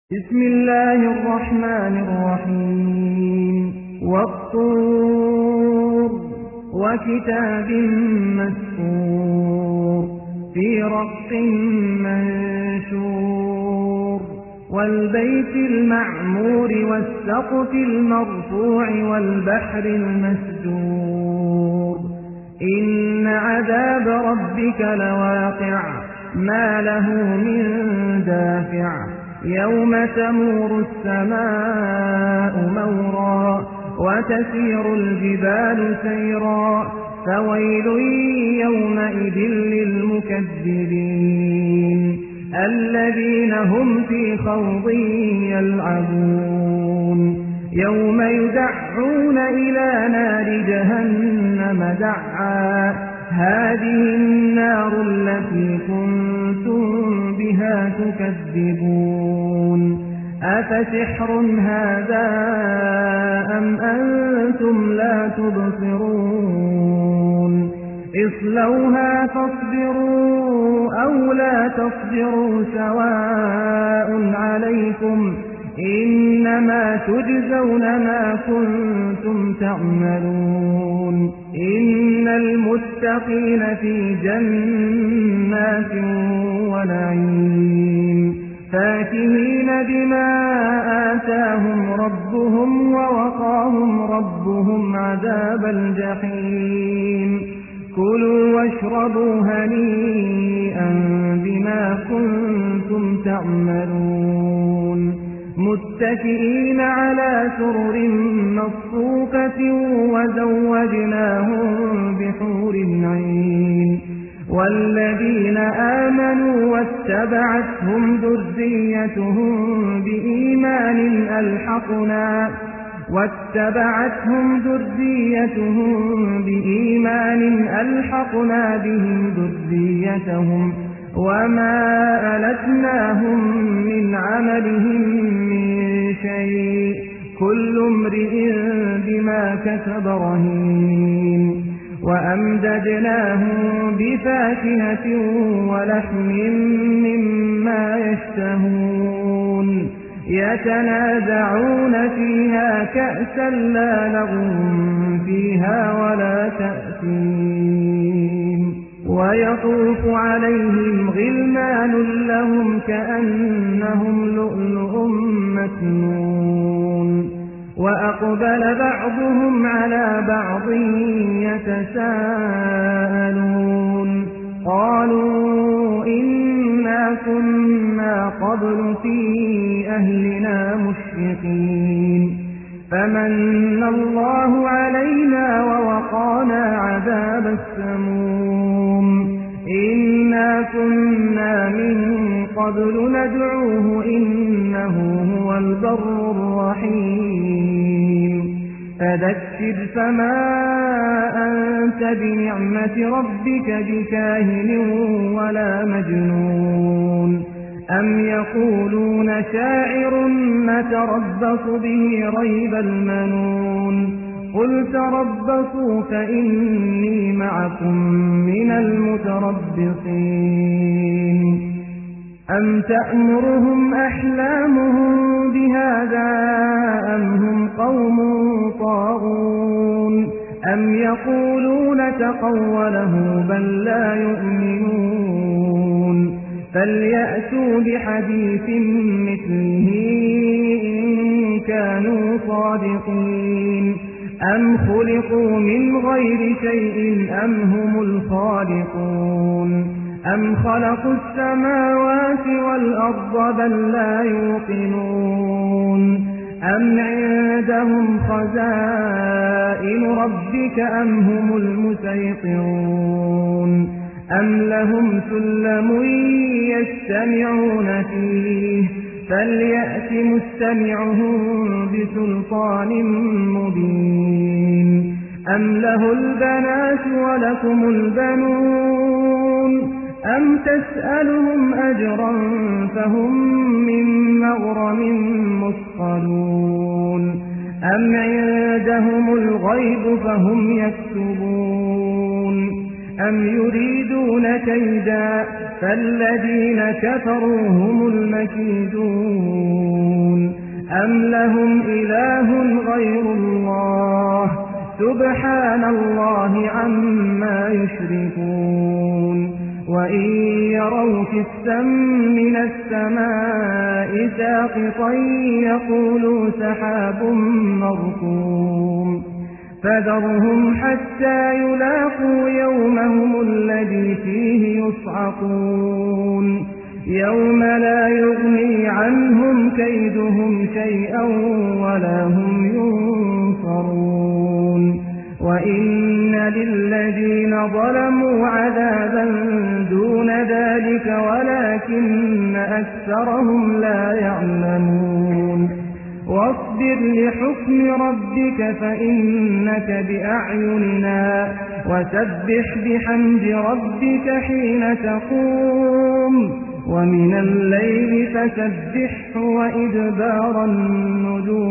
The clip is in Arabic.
بسم الله الرحمن الرحيم والطور وكتاب مسطور في رق منشور والبيت المعمور والسقف المرفوع والبحر المسجور إن عذاب ربك لواقع ما له من دافع يوم تمور السماء مورا وتسير الجبال سيرا فويل يومئذ للمكذبين الذين هم في خوض يلعبون يوم يدعون إلى نار جهنم دعا هذه النار التي كنتم بها تكذبون أفسحر هذا أم أنتم لا تبصرون اصلوها فاصبروا أو لا تصبروا سواء عليكم إنما تجزون ما كنتم تعملون إن المتقين في جنات ونعيم فاكهين بما آتاهم ربهم ووقاهم ربهم عذاب الجحيم كلوا واشربوا هنيئا بما كنتم تعملون متكئين على سرر مصفوفة وزوجناهم بحور عين والذين آمنوا واتبعتهم ذريتهم بإيمان ألحقنا بهم ذريتهم وما ألتناهم من عملهم من شيء كل امرئ بما كسب رهين وأمددناهم بفاكهة ولحم مما يشتهون يتنازعون فيها كأسا لا لغو فيها ولا تأثيم ويطوف عليهم غلمان لهم كأنهم لؤلؤ مكنون وأقبل بعضهم على بعض يتساءلون قالوا إنا كنا قبل في أهلنا مشفقين فمن الله علينا ووقانا عذاب السموم إنا كنا من قبل ندعوه إنه هو البر الرحيم فذكر فما أنت بنعمة ربك بكاهن ولا مجنون أم يقولون شاعر نتربص به ريب المنون قل تربصوا فإني معكم من المتربصين أم تأمرهم أحلامهم بهذا أم هم قوم طاغون أم يقولون تقوله بل لا يؤمنون فليأتوا بحديث مثله إن كانوا صادقين أم خلقوا من غير شيء أم هم الخالقون أم خلقوا السماوات والأرض بل لا يوقنون أم عندهم خزائن ربك أم هم المسيطرون أم لهم سلم يستمعون فيه فليأت مستمعهم بسلطان مبين أم له البنات ولكم البنون أم تسألهم أجرا فهم من مغرم مثقلون أم عندهم الغيب فهم يكتبون أم يريدون كيدا فالذين كفروا هم المكيدون لهم إله غير الله سبحان الله عما يشركون وإن يروا كسفا من السماء ساقطا يقولوا سحاب مركوم فذرهم حتى يلاقوا يومهم الذي فيه يصعقون يوم لا يغني عنهم كيدهم شيئا ولا هم ينصرون وإن للذين ظلموا عذابا دون ذلك ولكن أكثرهم لا يعلمون واصبر لحكم ربك فإنك بأعيننا وسبح بحمد ربك حين تقوم ومن الليل فسبحه وإدبار النجوم